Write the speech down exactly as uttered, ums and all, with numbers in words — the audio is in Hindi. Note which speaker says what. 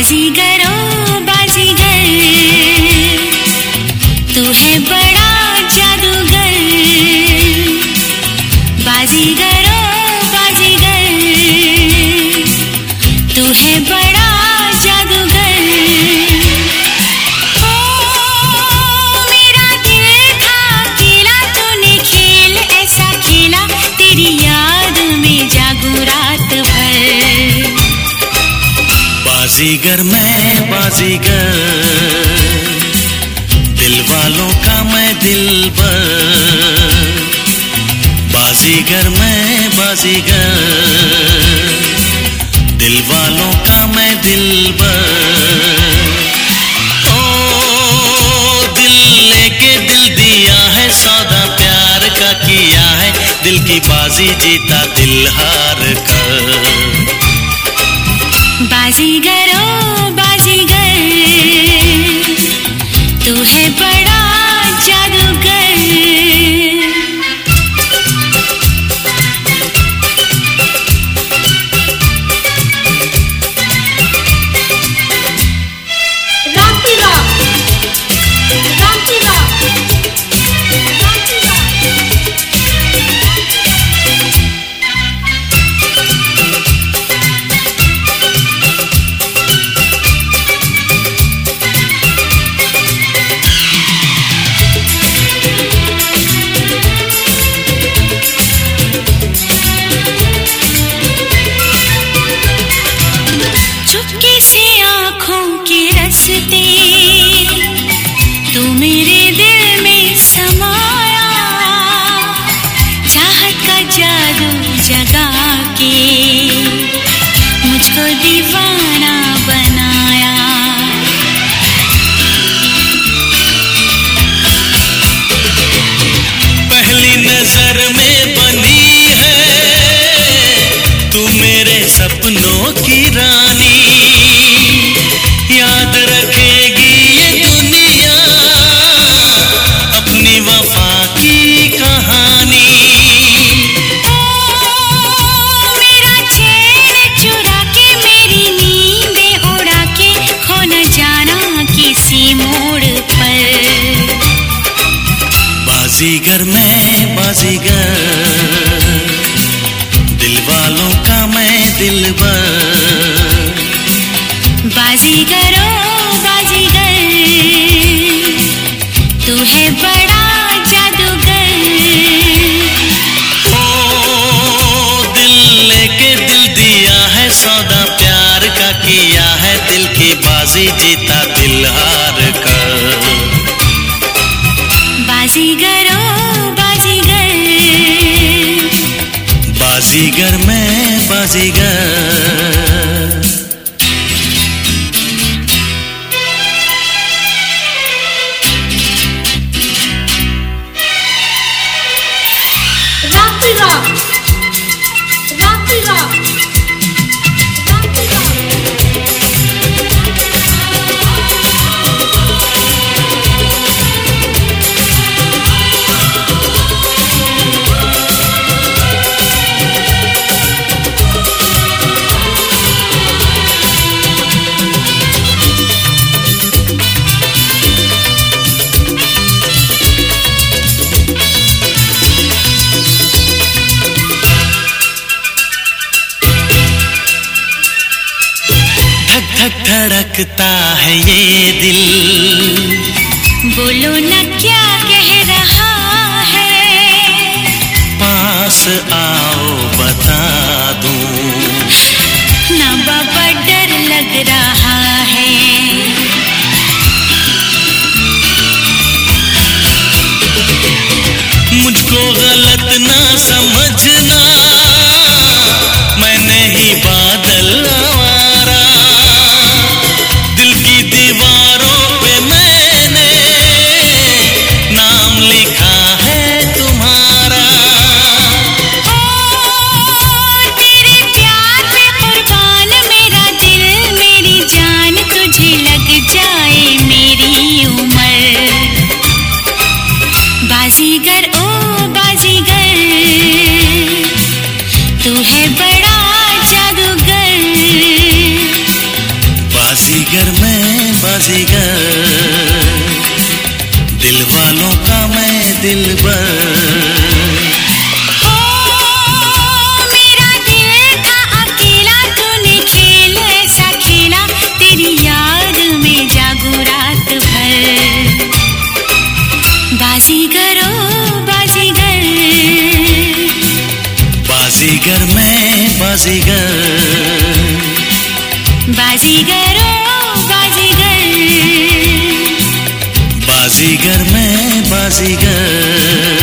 Speaker 1: बाजीगरो बाजीगर, तू है बड़ा जादूगर। बाजीगरो बाजीगर, तू है बड़ा जादूगर। ओ मेरा दिल था अकेला, तूने खेल ऐसा खेला, तेरी याद में जागूं रात भर।
Speaker 2: बाजीगर मैं बाजीगर, दिल वालों का मैं दिलबर। बाजीगर मैं बाजीगर, दिल वालों का मैं दिलबर। ओ दिल लेके दिल दिया है, सौदा प्यार का किया है, दिल की बाजी जीता दिल हार कर।
Speaker 1: बाजीगरो बाजीगर, तू है बड़ा जादूगर। तू मेरे दिल में समाया, चाहत का जादू जगा के मुझको दीवाना बनाया।
Speaker 2: पहली नजर में बनी है तू मेरे सपनों की रानी, याद रखेगी ये दुनिया अपनी वफा की कहानी।
Speaker 1: ओ मेरा चैन चुरा के, मेरी नींदें उड़ा के, खो न जाना किसी मोड़ पर।
Speaker 2: बाजीगर मैं बाजीगर, दिल वालों का मैं दिलबर।
Speaker 1: बाजीगरो बाजीगर, तू है बड़ा जादूगर।
Speaker 2: ओ दिल लेके दिल दिया है, सौदा प्यार का किया है, दिल की बाजी जीता दिल हार कर।
Speaker 1: बाजीगरो बाजीगर,
Speaker 2: बाजीगर मैं बाजीगर। धक धड़कता है ये दिल,
Speaker 1: बोलो न क्या कह रहा है।
Speaker 2: पास आओ बता दूं,
Speaker 1: ना बाबा डर लग रहा है।
Speaker 2: मुझको गलत ना समझना, मैं नहीं बादल आवारा। दिल की दीवारों पे मैंने नाम लिखा है तुम्हारा।
Speaker 1: ओ
Speaker 2: बाजीगर, दिल वालों का मैं दिलबर।
Speaker 1: हो मेरा दिल का अकेला, तूने खेल ऐसा खेला, तेरी याद में जागूं रात भर। बाजीगर ओ बाजीगर,
Speaker 2: बाजीगर मैं बाजीगर,
Speaker 1: बाजीगर ओ बाजीगर,
Speaker 2: बाजीगर मैं बाजीगर।